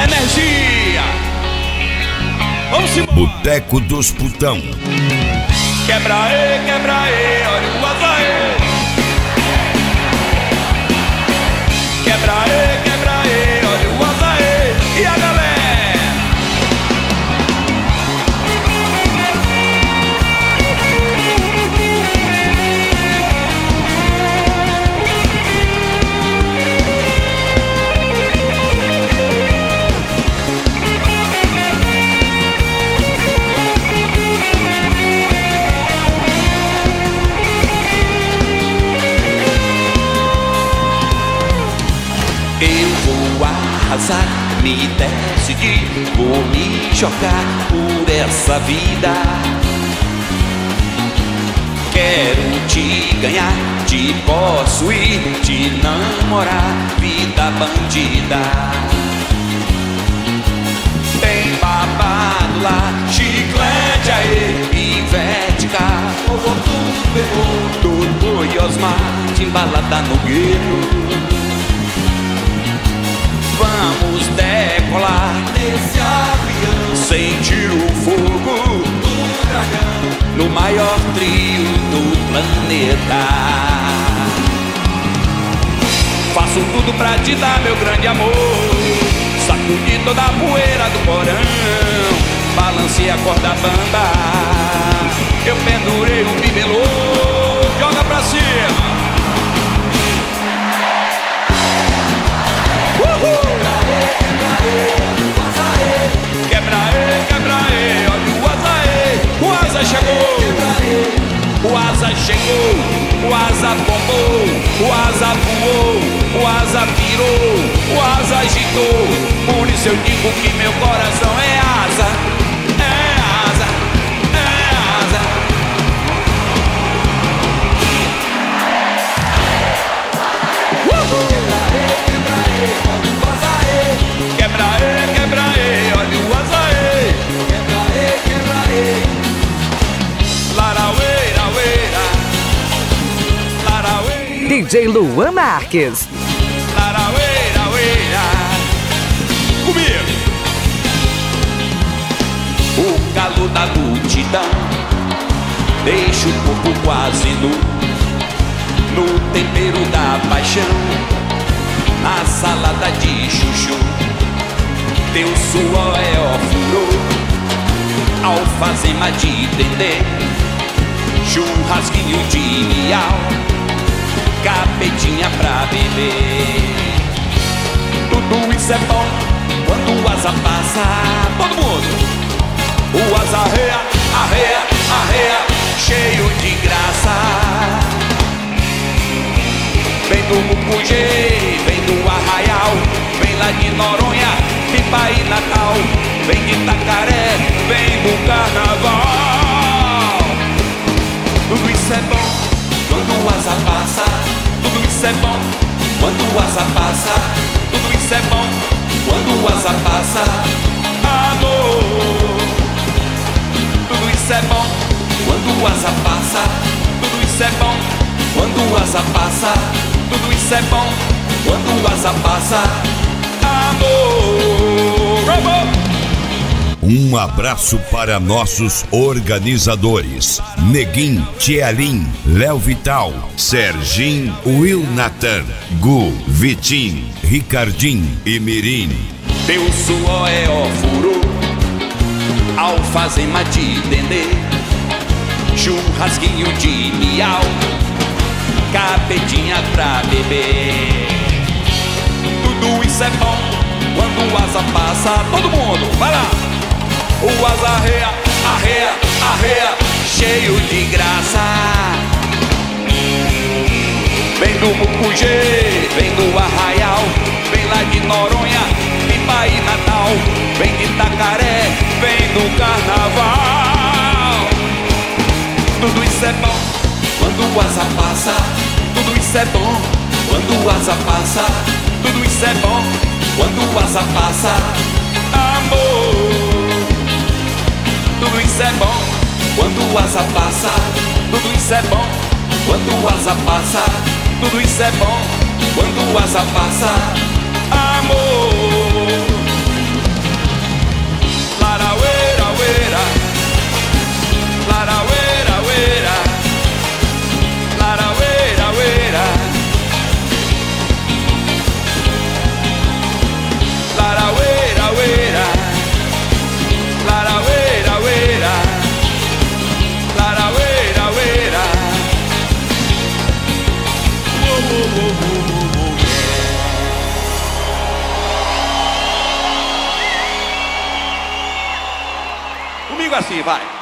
energia. Vamos embora. Boteco dos Putão. Quebra aí, olha o açaí. Quebra aí, olha o açaí. E a galera? Arrasar, me decidir, vou me jogar por essa vida. Quero te ganhar, te possuir, te namorar, vida bandida. Tem babado lá, chiclete aí, Ivete cá, Turbo e Osmar, embalada no gueto. Vamos decolar nesse avião, sentir o fogo do dragão, no maior trio do planeta. Faço tudo pra te dar, meu grande amor, sacudir toda a poeira do porão, balancei a corda bamba, eu pendurei o bibelô, joga pra cima. Quebra aí, olha o açaí. O asa chegou, o asa chegou, o asa bombou, o asa voou, o asa virou, o asa agitou. Por isso eu digo que meu coração é asa, é asa, é asa. Quebra aí, olha o açaí. Quebra aí. Laraueira, laraueira. DJ Luan Marques. Laraueira. Comigo. O calor da multidão deixa o corpo quase nu, no tempero da paixão, na salada de chuchu. Teu suor é ofurô, alfazema de dendê, churrasquinho de miau, capetinha pra beber. Tudo isso é bom quando o asa passa. Todo mundo! O asa arreia, cheio de graça. Vem do Mucugê, vem do Arraial, vem lá de Noronha, Pipa e Natal, vem de Itacaré, vem do Carnaval. Tudo isso é bom quando o asa passa. Tudo isso é bom quando o asa passa. Tudo isso é bom quando o asa passa. Amor. Tudo isso é bom quando o asa passa. Tudo isso é bom quando o asa passa. Tudo isso é bom quando o asa passa. Amor, amor. Um abraço para nossos organizadores: Neguinho, Tielim, Léo Vital, Serginho, Will Nathan, Gu, Vitinho, Ricardinho e Mirim. Teu suor é ofurô, alfazema de dendê, churrasquinho de miau, capetinha pra beber. Tudo isso é bom quando o asa passa. Todo mundo, vai lá! O asa arreia, cheio de graça. Vem do Mucugê, vem do Arraial, vem lá de Noronha, Pipa e Natal, vem de Itacaré, vem do Carnaval. Tudo isso é bom quando o asa passa. Tudo isso é bom quando o asa passa. Tudo isso é bom quando o asa passa. Amor. Tudo isso é bom quando o asa passa. Tudo isso é bom quando o asa passa. Tudo isso é bom quando o asa passa. Amor. Comigo assim, vai.